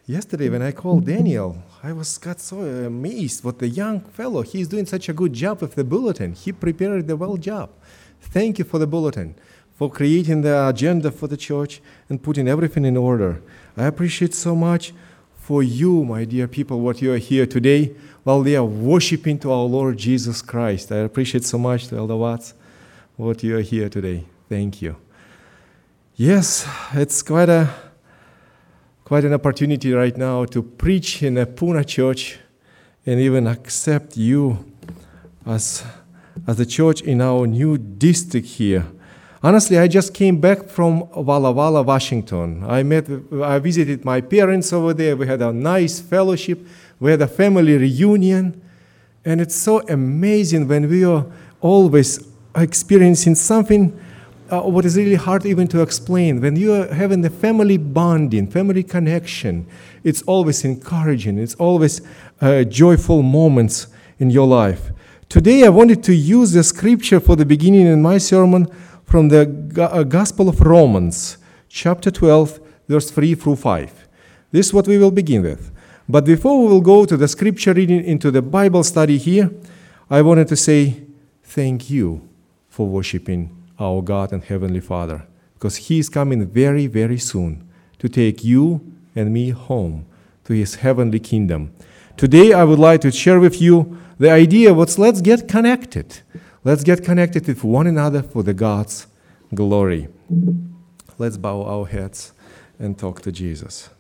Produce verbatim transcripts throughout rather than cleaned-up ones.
Yesterday when I called Daniel, I was got so amazed what the young fellow, he's doing such a good job with the bulletin. He prepared the well job. Thank you for the bulletin, for creating the agenda for the church and putting everything in order. I appreciate so much for you, my dear people, what you are here today while they are worshiping to our Lord Jesus Christ. I appreciate so much to Elder Watts what you are here today. Thank you. Yes, it's quite a quite an opportunity right now to preach in a Pune church and even accept you as as a church in our new district here. Honestly, I just came back from Walla Walla, Washington. I met, I visited my parents over there. We had a nice fellowship. We had a family reunion. And it's so amazing when we are always experiencing something uh, what is really hard even to explain. When you are having the family bonding, family connection, it's always encouraging. It's always uh, joyful moments in your life. Today, I wanted to use the scripture for the beginning in my sermon from the Gospel of Romans, chapter twelve, verse three through five. This is what we will begin with. But before we will go to the scripture reading into the Bible study here, I wanted to say thank you for worshiping our God and Heavenly Father, because He is coming very, very soon to take you and me home to His heavenly kingdom. Today, I would like to share with you the idea was let's get connected. Let's get connected with one another for the God's glory. Let's bow our heads and talk to Jesus.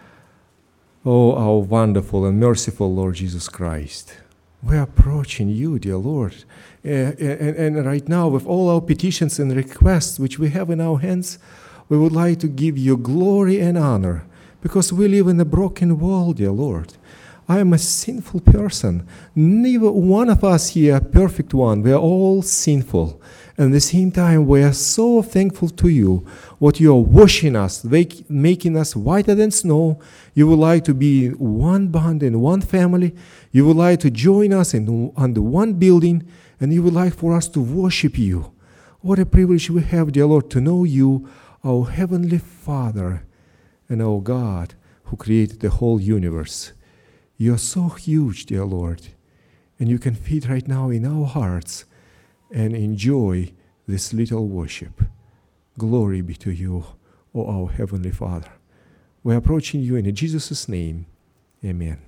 Oh, our wonderful and merciful Lord Jesus Christ. We're approaching you, dear Lord. Uh, and, and right now, with all our petitions and requests which we have in our hands, we would like to give you glory and honor because we live in a broken world, dear Lord. I am a sinful person. Neither one of us here a perfect one. We are all sinful. And at the same time, we are so thankful to you, what you are washing us, making us whiter than snow. You would like to be one bond and one family. You would like to join us in under one building, and you would like for us to worship you. What a privilege we have, dear Lord, to know you, our Heavenly Father, and our God, who created the whole universe. You are so huge, dear Lord, and you can fit right now in our hearts and enjoy this little worship. Glory be to you, O our Heavenly Father. We're approaching you in Jesus' name. Amen.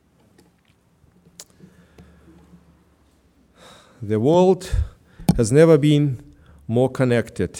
The world has never been more connected.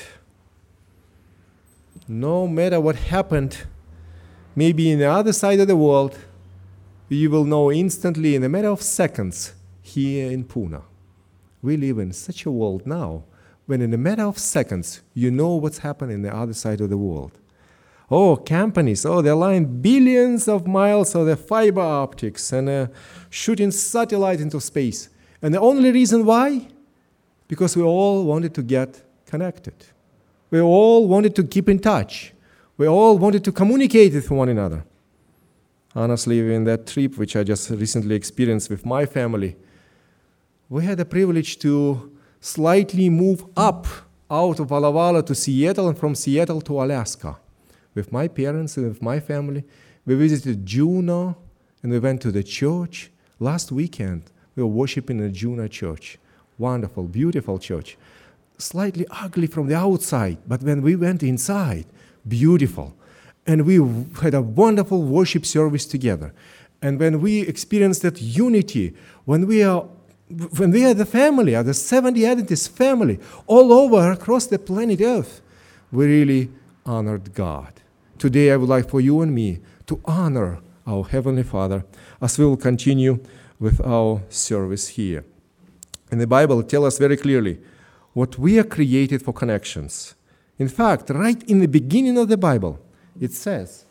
No matter what happened, maybe in the other side of the world, you will know instantly in a matter of seconds here in Pune. We live in such a world now when in a matter of seconds you know what's happening in the other side of the world. Oh, companies, oh, they're laying billions of miles of the fiber optics and uh, shooting satellites into space. And the only reason why? Because we all wanted to get connected. We all wanted to keep in touch. We all wanted to communicate with one another. Honestly, in that trip, which I just recently experienced with my family, we had the privilege to slightly move up out of Walla Walla to Seattle and from Seattle to Alaska. With my parents and with my family, we visited Juneau and we went to the church. Last weekend, we were worshiping in the Juneau church. Wonderful, beautiful church. Slightly ugly from the outside, but when we went inside, beautiful. And we had a wonderful worship service together. And when we experienced that unity, when we are when we are the family, are the Seventh-day Adventist family, all over across the planet Earth, we really honored God. Today I would like for you and me to honor our Heavenly Father as we will continue with our service here. And the Bible tells us very clearly what we are created for connections. In fact, right in the beginning of the Bible, It says,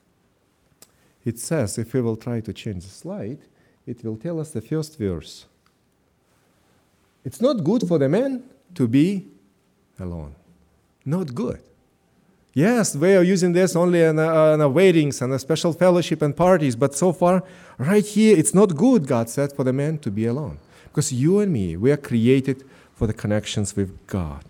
it says, if we will try to change the slide, it will tell us the first verse. It's not good for the man to be alone. Not good. Yes, we are using this only in, uh, in uh, weddings and a special fellowship and parties, but so far, right here, it's not good, God said, for the man to be alone. Because you and me, we are created for the connections with God.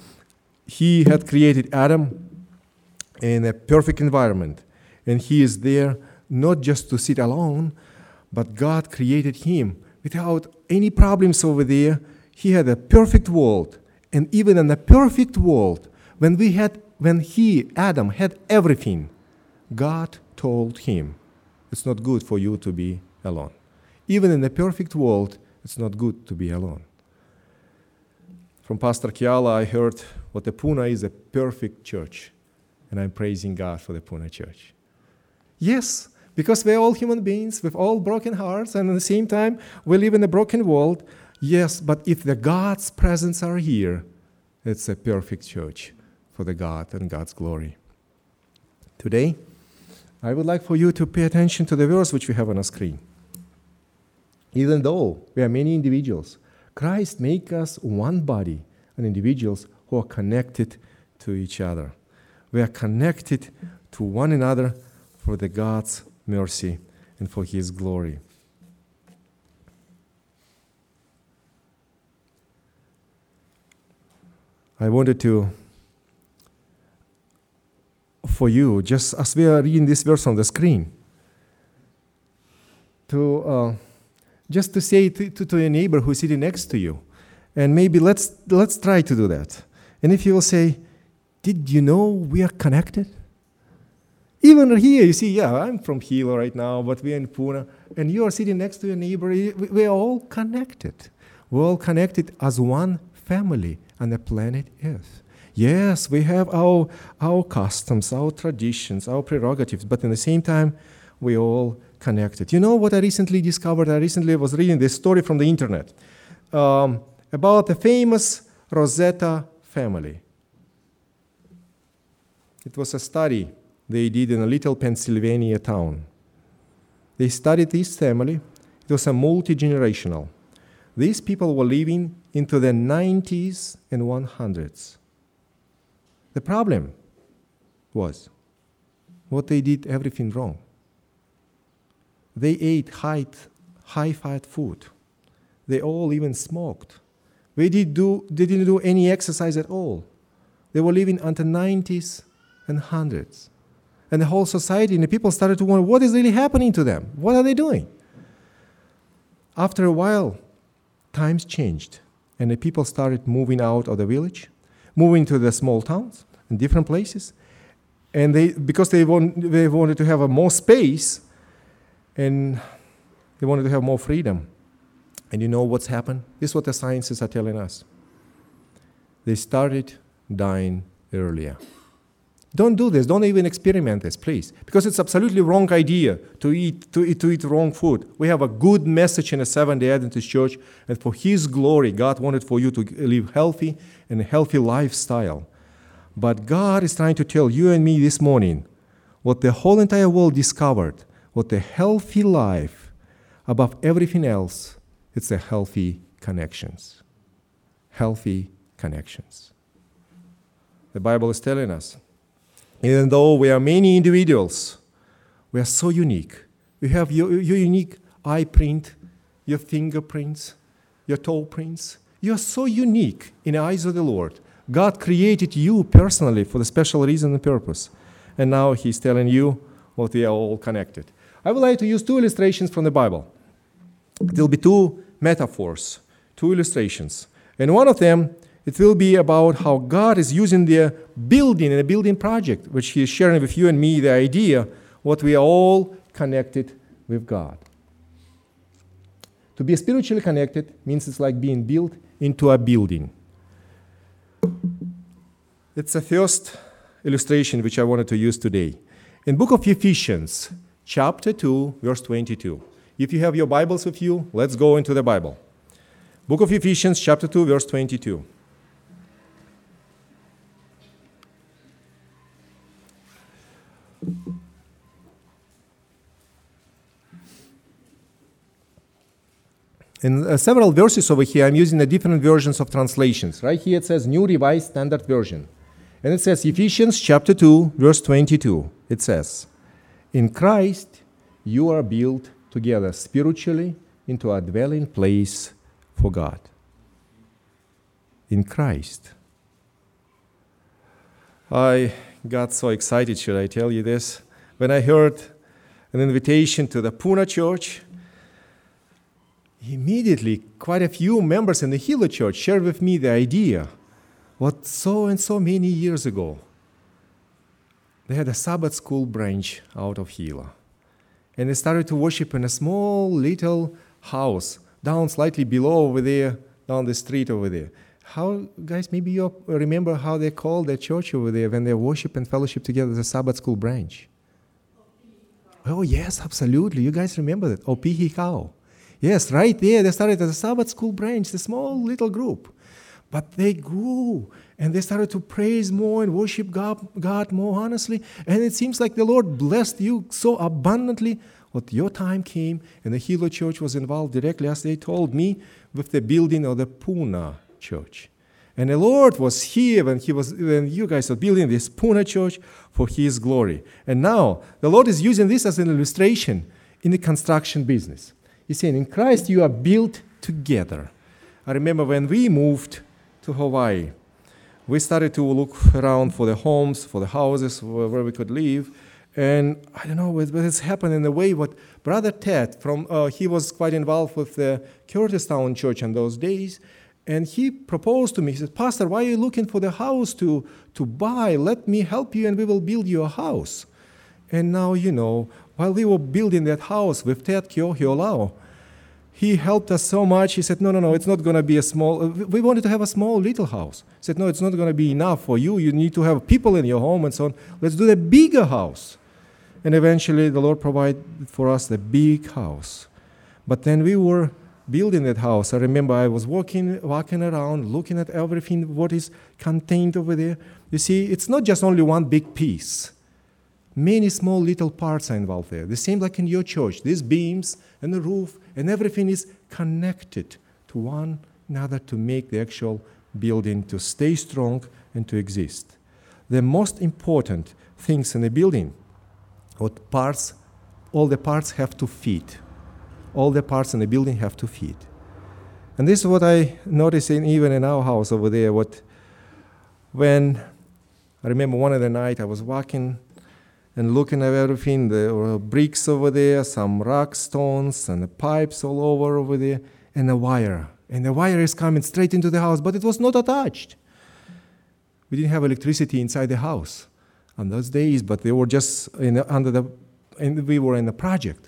He had created Adam in a perfect environment, and he is there not just to sit alone, but God created him without any problems over there. He had a perfect world. And even in a perfect world, when we had, when he, Adam, had everything, God told him, it's not good for you to be alone. Even in a perfect world, it's not good to be alone. From Pastor Kiala, I heard what the Pune is a perfect church. And I'm praising God for the Pune church. Yes, because we're all human beings with all broken hearts, and at the same time, we live in a broken world. Yes, but if the God's presence are here, it's a perfect church for the God and God's glory. Today, I would like for you to pay attention to the verse which we have on the screen. Even though we are many individuals, Christ makes us one body and individuals who are connected to each other. We are connected to one another for the God's mercy and for His glory. I wanted to, for you, just as we are reading this verse on the screen, to uh, just to say to, to, to your neighbor who's sitting next to you, and maybe let's let's try to do that. And if you will say, did you know we are connected? Even here, you see, yeah, I'm from Hilo right now, but we're in Pune, and you are sitting next to your neighbor. We're all connected. We're all connected as one family on the planet Earth. Yes, we have our, our customs, our traditions, our prerogatives, but at the same time, we're all connected. You know what I recently discovered? I recently was reading this story from the internet um, about the famous Rosetta family. It was a study they did in a little Pennsylvania town. They studied this family. It was a multi-generational. These people were living into the nineties and one hundreds. The problem was what they did everything wrong. They ate high, high-fat food. They all even smoked. They, did do, they didn't do any exercise at all. They were living until nineties and hundreds. And the whole society and the people started to wonder, what is really happening to them? What are they doing? After a while, times changed, and the people started moving out of the village, moving to the small towns and different places. And they, because they, want, they wanted to have a more space, and they wanted to have more freedom. And you know what's happened? This is what the scientists are telling us. They started dying earlier. Don't do this. Don't even experiment this, please. Because it's absolutely wrong idea to eat, to eat, to eat wrong food. We have a good message in the Seventh-day Adventist Church, and for His glory, God wanted for you to live healthy and a healthy lifestyle. But God is trying to tell you and me this morning what the whole entire world discovered, what the healthy life, above everything else, it's the healthy connections. Healthy connections. The Bible is telling us, even though we are many individuals, we are so unique. You have your, your unique eye print, your fingerprints, your toe prints. You are so unique in the eyes of the Lord. God created you personally for the special reason and purpose. And now He's telling you what we are all connected. I would like to use two illustrations from the Bible. There will be two metaphors, two illustrations. And one of them, it will be about how God is using the building and a building project, which He is sharing with you and me the idea what we are all connected with God. To be spiritually connected means it's like being built into a building. It's the first illustration which I wanted to use today. In book of Ephesians, chapter two, verse twenty-two. If you have your Bibles with you, let's go into the Bible. Book of Ephesians, chapter two, verse twenty-two. In uh, several verses over here, I'm using the different versions of translations. Right here it says New Revised Standard Version. And it says Ephesians chapter two, verse twenty-two. It says, in Christ you are built together spiritually into a dwelling place for God. In Christ. I got so excited, should I tell you this? When I heard an invitation to the Pune church. Immediately, quite a few members in the Hilo church shared with me the idea what so and so many years ago, they had a Sabbath school branch out of Hilo. And they started to worship in a small little house down slightly below over there, down the street over there. How, guys, maybe you remember how they called their church over there when they worship and fellowship together, the Sabbath school branch? Oh, yes, absolutely. You guys remember that? Opihikao. Yes, right there. They started as a Sabbath school branch, a small little group. But they grew, and they started to praise more and worship God, God more honestly. And it seems like the Lord blessed you so abundantly. What your time came, and the Hilo church was involved directly, as they told me, with the building of the Pune church. And the Lord was here when he was when you guys were building this Pune church for His glory. And now the Lord is using this as an illustration in the construction business. He's saying, in Christ you are built together. I remember when we moved to Hawaii, we started to look around for the homes, for the houses, where we could live. And I don't know, but it's happened in a way what Brother Ted, from uh, he was quite involved with the Curtistown church in those days. And he proposed to me, he said, Pastor, why are you looking for the house to, to buy? Let me help you and we will build you a house. And now, you know, while we were building that house with Ted Kyohiolao, he helped us so much. He said, no, no, no, it's not going to be a small, we wanted to have a small little house. He said, no, it's not going to be enough for you. You need to have people in your home and so on. Let's do the bigger house. And eventually the Lord provided for us the big house. But then we were building that house. I remember I was walking, walking around, looking at everything, what is contained over there. You see, it's not just only one big piece. Many small little parts are involved there. The same like in your church. These beams and the roof and everything is connected to one another to make the actual building to stay strong and to exist. The most important things in the building, what parts, all the parts have to fit. All the parts in the building have to fit. And this is what I noticed in, even in our house over there. What, when I remember one of the night I was walking and looking at everything, there were bricks over there, some rock stones, and the pipes all over over there, and a wire. And the wire is coming straight into the house, but it was not attached. We didn't have electricity inside the house on those days, but they were just in the, under the, and we were in the project.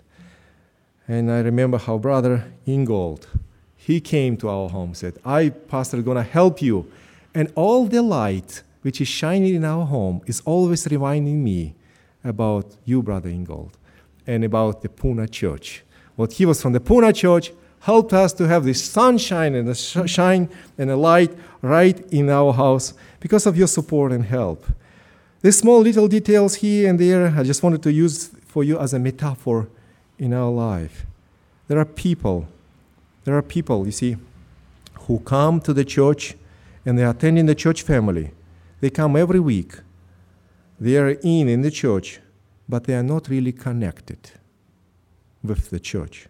And I remember how Brother Ingold, he came to our home, said, I, Pastor, going to help you. And all the light which is shining in our home is always reminding me about you, Brother Ingold, and about the Pune church. What he was from the Pune church helped us to have this sunshine and the sh- shine and the light right in our house because of your support and help. These small little details here and there, I just wanted to use for you as a metaphor in our life. There are people, there are people, you see, who come to the church and they are attending the church family. They come every week. They are in, in the church, but they are not really connected with the church.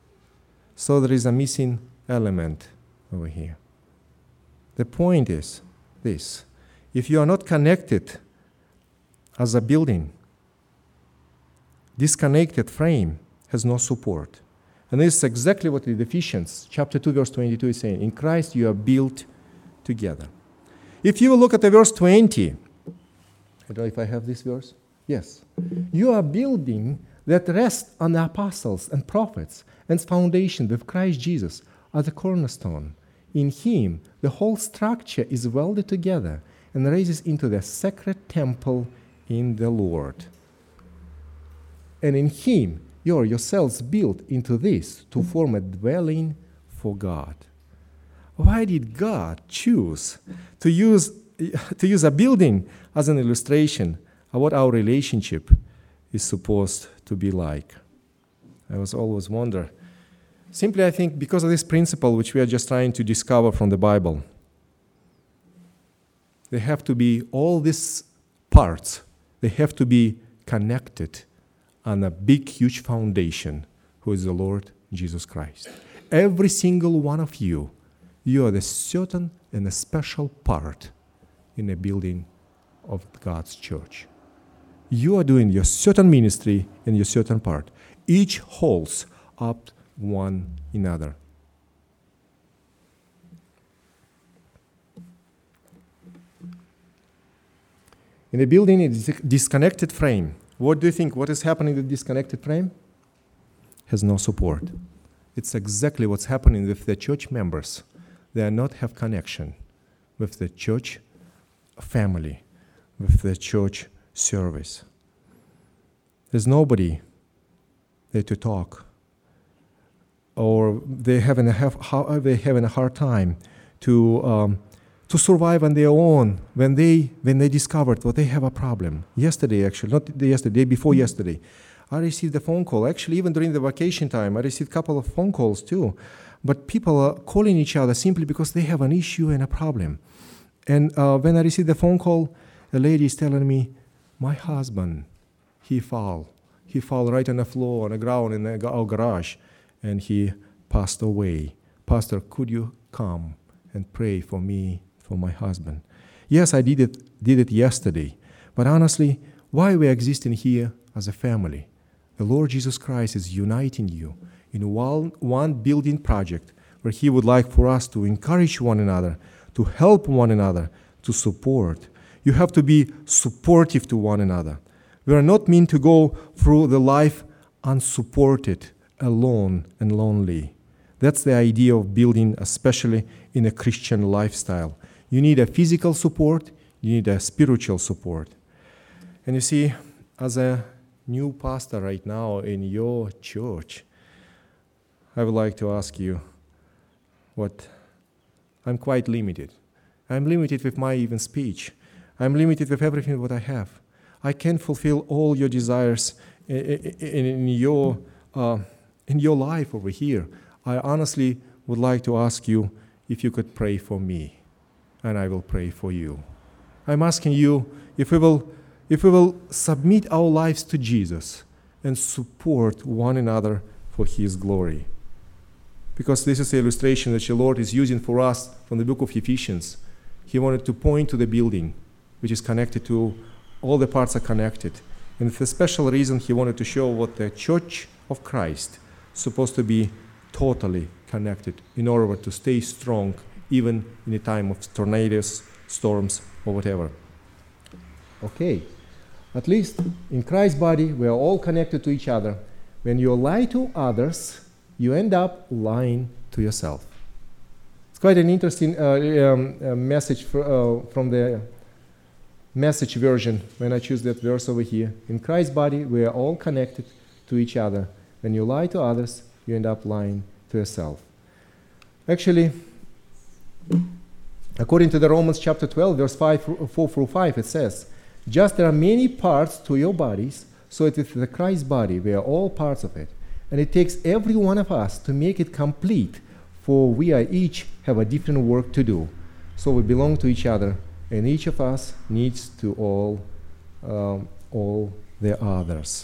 So there is a missing element over here. The point is this. If you are not connected as a building, disconnected frame has no support. And this is exactly what the Ephesians chapter two, verse twenty-two is saying. In Christ you are built together. If you look at the verse twenty, I don't know if I have this verse. Yes. You are building that rests on the apostles and prophets and foundation with Christ Jesus as the cornerstone. In Him, the whole structure is welded together and raises into the sacred temple in the Lord. And in Him, you are yourselves built into this to form a dwelling for God. Why did God choose to use, to use a building as an illustration of what our relationship is supposed to be like? I was always wonder. Simply, I think, because of this principle which we are just trying to discover from the Bible. They have to be, all these parts, they have to be connected on a big, huge foundation, who is the Lord Jesus Christ. Every single one of you, you are the certain and a special part in the building of God's church. You are doing your certain ministry and your certain part. Each holds up one another. In the building, it's a disconnected frame. What do you think? What is happening with the disconnected frame? Has no support. It's exactly what's happening with the church members. They are not have connection with the church family, with the church service. There's nobody there to talk, or they having a have, how they having a hard time to um, to survive on their own when they when they discovered that they have a problem. Yesterday, actually, not the yesterday, day before yesterday, I received a phone call. Actually, even during the vacation time, I received a couple of phone calls too. But people are calling each other simply because they have an issue and a problem. And uh, when I received the phone call, a lady is telling me, my husband, he fell. He fell right on the floor, on the ground in the, our garage, and he passed away. Pastor, could you come and pray for me, for my husband? Yes, I did it, did it yesterday. But honestly, why we are existing here as a family? The Lord Jesus Christ is uniting you in one, one building project where He would like for us to encourage one another, to help one another, to support. You have to be supportive to one another. We are not meant to go through the life unsupported, alone and lonely. That's the idea of building, especially in a Christian lifestyle. You need a physical support, you need a spiritual support. And you see, as a new pastor right now in your church, I would like to ask you what I'm quite limited. I'm limited with my even speech. I'm limited with everything what I have. I can't fulfill all your desires in, in, in your uh, in your life over here. I honestly would like to ask you if you could pray for me, and I will pray for you. I'm asking you if we will if we will submit our lives to Jesus and support one another for His glory. Because this is the illustration that the Lord is using for us from the book of Ephesians. He wanted to point to the building, which is connected to, all the parts are connected. And for a special reason, He wanted to show what the church of Christ is supposed to be totally connected in order to stay strong, even in a time of tornadoes, storms, or whatever. Okay, at least in Christ's body, we are all connected to each other. When you lie to others, you end up lying to yourself. It's quite an interesting uh, um, uh, message for, uh, from the Message version when I choose that verse over here. In Christ's body, we are all connected to each other. When you lie to others, you end up lying to yourself. Actually, according to the Romans chapter twelve, verse five, four through five, it says, just there are many parts to your bodies, so it is the Christ's body. We are all parts of it. And it takes every one of us to make it complete, for we are each have a different work to do. So we belong to each other, and each of us needs to all, um, all the others.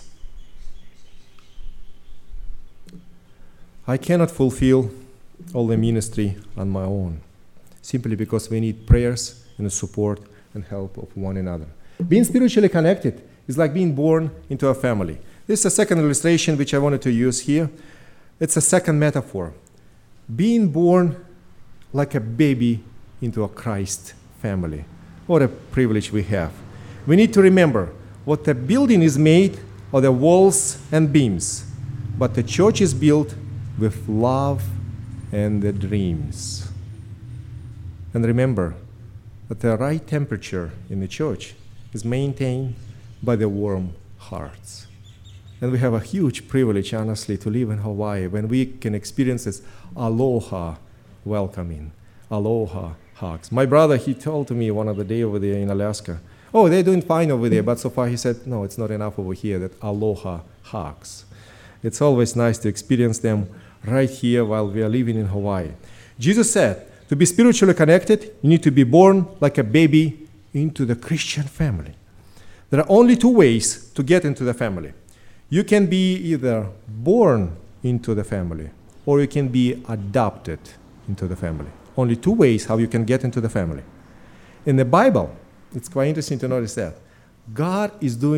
I cannot fulfill all the ministry on my own, simply because we need prayers and support and help of one another. Being spiritually connected is like being born into a family. This is a second illustration which I wanted to use here. It's a second metaphor. Being born like a baby into a Christ family. What a privilege we have. We need to remember what the building is made of the walls and beams, but the church is built with love and the dreams. And remember that the right temperature in the church is maintained by the warm hearts. And we have a huge privilege, honestly, to live in Hawaii when we can experience this aloha welcoming, aloha hugs. My brother, he told to me one of the day over there in Alaska, oh, they're doing fine over there, but so far he said, no, it's not enough over here, that aloha hugs. It's always nice to experience them right here while we are living in Hawaii. Jesus said, to be spiritually connected, you need to be born like a baby into the Christian family. There are only two ways to get into the family. You can be either born into the family or you can be adopted into the family. Only two ways how you can get into the family. In the Bible, it's quite interesting to notice that God is doing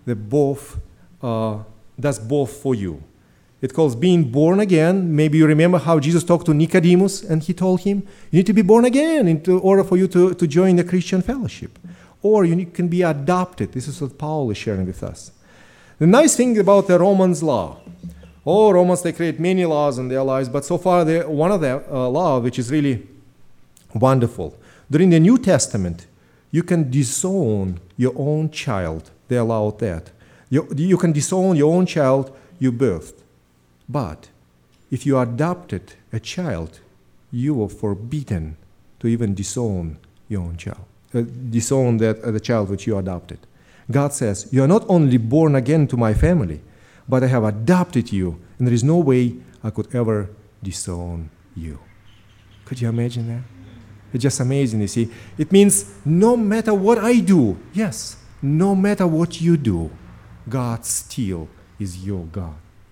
that both uh, does both for you. It calls being born again. Maybe you remember how Jesus talked to Nicodemus and he told him, you need to be born again in order for you to, to join the Christian fellowship. Or you can be adopted. This is what Paul is sharing with us. The nice thing about the Romans law, oh, Romans, they create many laws in their lives, but so far one of the uh, law which is really wonderful. During the New Testament, you can disown your own child. They allowed that. You, you can disown your own child you birthed. But if you adopted a child, you were forbidden to even disown your own child, uh, disown that, uh, the child which you adopted. God says, you are not only born again to my family, but I have adopted you, and there is no way I could ever disown you. Could you imagine that? It's just amazing, you see. It means no matter what I do, yes, no matter what you do, God still is your God.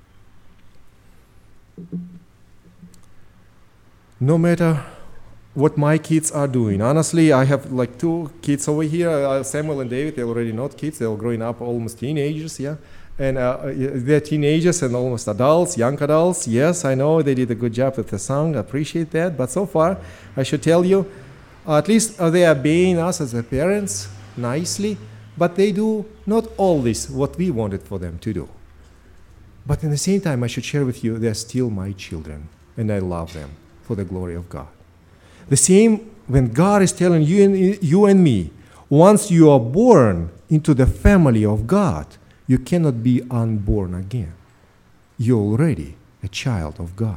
No matter what my kids are doing. Honestly, I have like two kids over here, uh, Samuel and David. They're already not kids. They're growing up almost teenagers, yeah. And uh, they're teenagers and almost adults, young adults. Yes, I know they did a good job with the song. I appreciate that. But so far, I should tell you, uh, at least uh, they are obeying us as their parents nicely. But they do not always what we wanted for them to do. But at the same time, I should share with you, they're still my children, and I love them for the glory of God. The same when God is telling you and, you and me, once you are born into the family of God, you cannot be unborn again. You're already a child of God.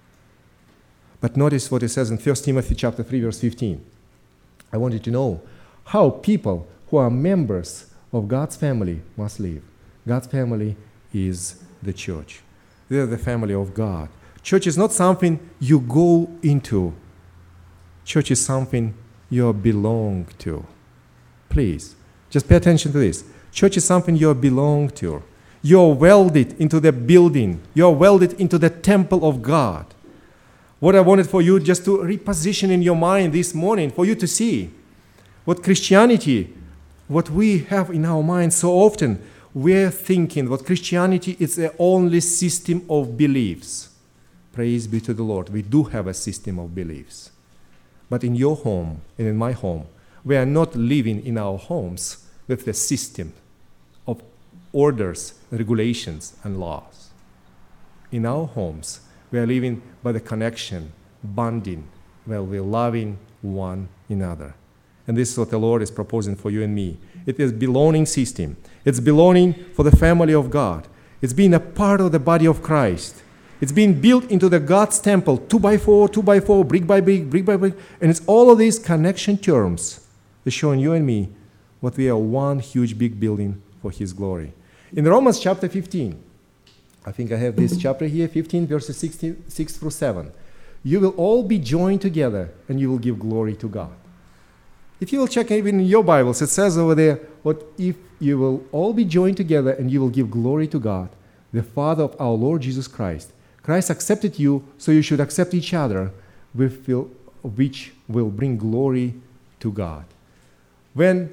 But notice what it says in First Timothy chapter three, verse fifteen. I want you to know how people who are members of God's family must live. God's family is the church. They're the family of God. Church is not something you go into. Church is something you belong to. Please, just pay attention to this. Church is something you belong to. You're welded into the building. You're welded into the temple of God. What I wanted for you just to reposition in your mind this morning, for you to see what Christianity, what we have in our mind so often, we're thinking what Christianity is the only system of beliefs. Praise be to the Lord. We do have a system of beliefs. But in your home and in my home, we are not living in our homes with the system of orders, regulations, and laws. In our homes, we are living by the connection, bonding, while we're loving one another. And this is what the Lord is proposing for you and me. It is belonging system. It's belonging for the family of God. It's being a part of the body of Christ. It's being built into the God's temple, two by four, two by four, brick by brick, brick by brick. And it's all of these connection terms that showing you and me what we are one huge big building for His glory. In Romans chapter fifteen, I think I have this chapter here, fifteen, verses sixteen, six through seven. You will all be joined together and you will give glory to God. If you will check even in your Bibles, it says over there, what if you will all be joined together and you will give glory to God, the Father of our Lord Jesus Christ. Christ accepted you, so you should accept each other, which will bring glory to God. When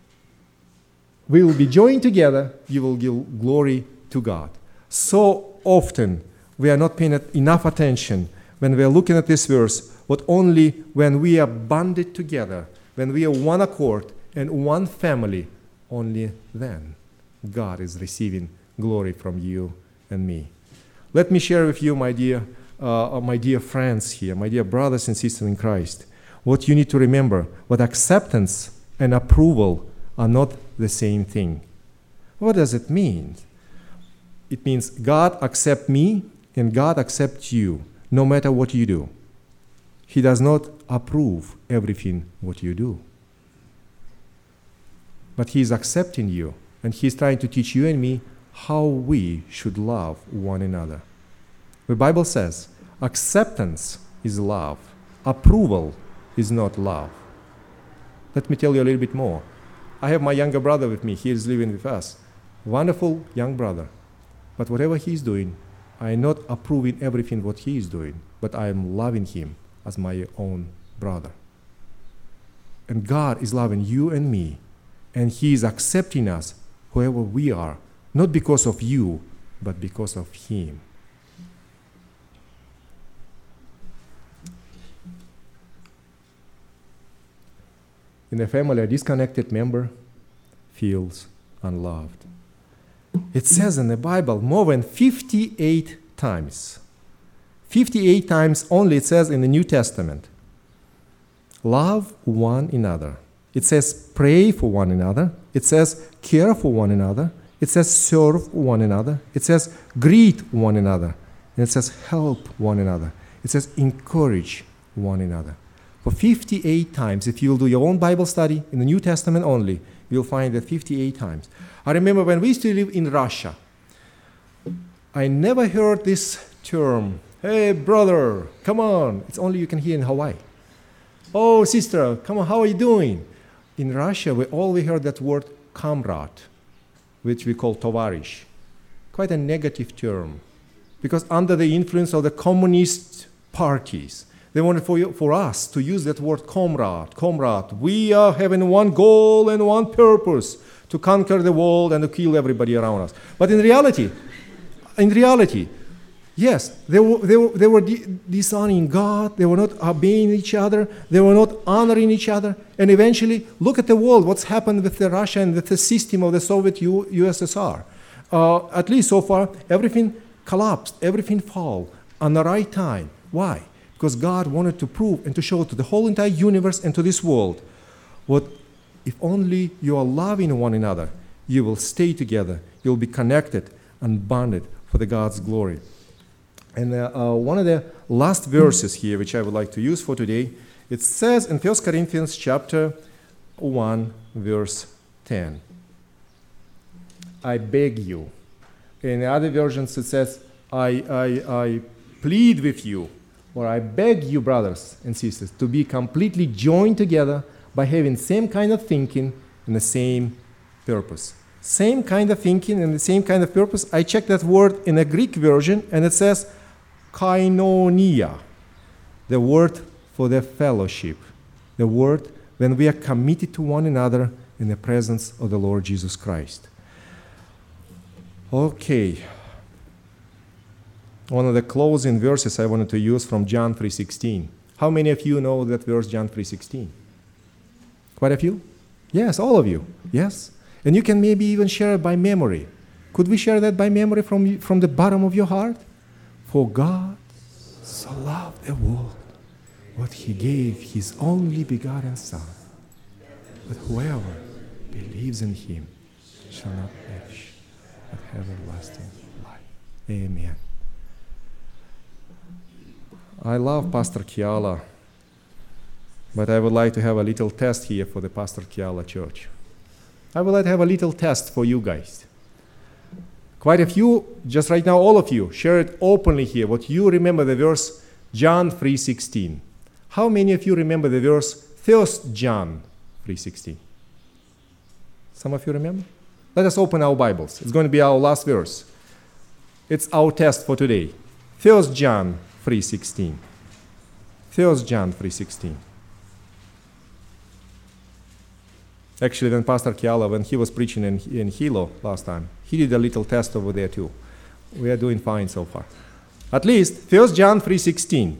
we will be joined together, you will give glory to God. So often, we are not paying enough attention when we are looking at this verse, but only when we are bonded together, when we are one accord and one family, only then God is receiving glory from you and me. Let me share with you, my dear, uh, my dear friends here, my dear brothers and sisters in Christ, what you need to remember, what acceptance and approval are not the same thing. What does it mean? It means God accepts me and God accepts you, no matter what you do. He does not approve everything what you do. But He is accepting you, and He is trying to teach you and me how we should love one another. The Bible says, acceptance is love. Approval is not love. Let me tell you a little bit more. I have my younger brother with me. He is living with us. Wonderful young brother. But whatever he's doing, I am not approving everything what he is doing, but I am loving him as my own brother. And God is loving you and me, and He is accepting us whoever we are, not because of you, but because of him. In a family, a disconnected member feels unloved. It says in the Bible more than fifty-eight times. fifty-eight times only it says in the New Testament. Love one another. It says pray for one another. It says care for one another. It says serve one another. It says greet one another. And it says help one another. It says encourage one another. For fifty-eight times, if you'll do your own Bible study in the New Testament only, you'll find that fifty-eight times. I remember when we used to live in Russia, I never heard this term, hey brother, come on. It's only you can hear in Hawaii. Oh sister, come on, how are you doing? In Russia, we always heard that word comrade, which we call tovarish. Quite a negative term, because under the influence of the communist parties, they wanted for, you, for us to use that word comrade, comrade. We are having one goal and one purpose, to conquer the world and to kill everybody around us. But in reality, in reality, yes, they were, they were, they were de- dishonoring God. They were not obeying each other. They were not honoring each other. And eventually, look at the world, what's happened with the Russia and with the system of the Soviet U- USSR. Uh, at least so far, everything collapsed, everything fell on the right time. Why? Because God wanted to prove and to show to the whole entire universe and to this world what if only you are loving one another, you will stay together, you'll be connected and bonded for the God's glory. And uh, uh, one of the last verses here, which I would like to use for today, it says in First Corinthians chapter one, verse ten. I beg you. In the other versions it says, I, I, I plead with you, or I beg you, brothers and sisters, to be completely joined together by having same kind of thinking and the same purpose. Same kind of thinking and the same kind of purpose. I checked that word in a Greek version, and it says koinonia, the word for the fellowship, the word when we are committed to one another in the presence of the Lord Jesus Christ. Okay. One of the closing verses I wanted to use from John three sixteen. How many of you know that verse, John three sixteen? Quite a few? Yes, all of you. Yes. And you can maybe even share it by memory. Could we share that by memory from, from the bottom of your heart? For God so loved the world, what he gave his only begotten Son, that whoever believes in him shall not perish, but have everlasting life. Amen. I love Pastor Kiala, but I would like to have a little test here for the Pastor Kiala Church. I would like to have a little test for you guys. Quite a few, just right now, all of you, share it openly here, what you remember the verse John three sixteen. How many of you remember the verse First John three sixteen? Some of you remember? Let us open our Bibles. It's going to be our last verse. It's our test for today. First John three sixteen. First John three sixteen. Actually, when Pastor Kiala, when he was preaching in, in Hilo last time, he did a little test over there too. We are doing fine so far. At least, First John three sixteen.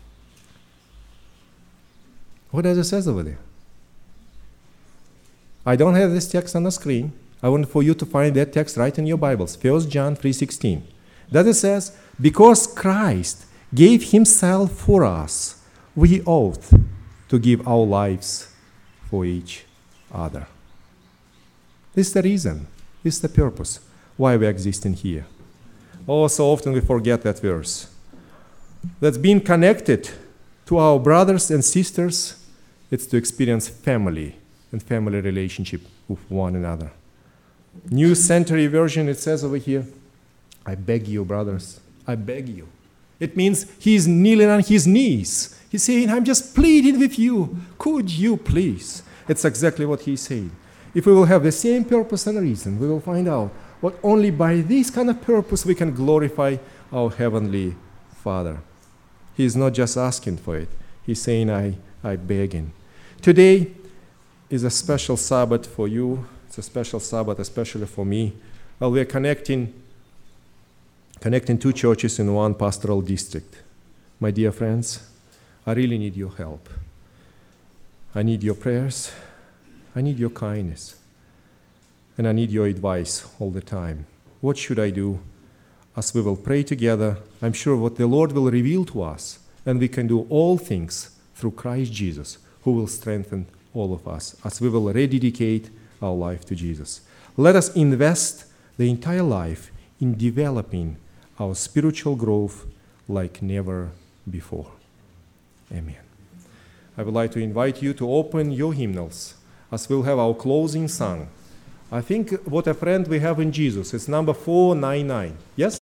What does it say over there? I don't have this text on the screen. I want for you to find that text right in your Bibles. First John three sixteen. That it says, because Christ gave himself for us, we ought to give our lives for each other. This is the reason, this is the purpose why we exist in here. Oh, so often we forget that verse. That's being connected to our brothers and sisters, it's to experience family and family relationship with one another. New Century Version, it says over here, I beg you, brothers, I beg you. It means he's kneeling on his knees. He's saying, I'm just pleading with you. Could you please? It's exactly what he's saying. If we will have the same purpose and reason, we will find out what only by this kind of purpose we can glorify our Heavenly Father. He's not just asking for it. He's saying, I, I beg him. Today is a special Sabbath for you It's a special Sabbath, especially for me. Well, we're connecting, connecting two churches in one pastoral district. My dear friends, I really need your help. I need your prayers. I need your kindness. And I need your advice all the time. What should I do? As we will pray together, I'm sure what the Lord will reveal to us, and we can do all things through Christ Jesus, who will strengthen all of us as we will rededicate our life to Jesus. Let us invest the entire life in developing our spiritual growth like never before. Amen. I would like to invite you to open your hymnals as we'll have our closing song. I think what a friend we have in Jesus. It's number four ninety-nine. Yes?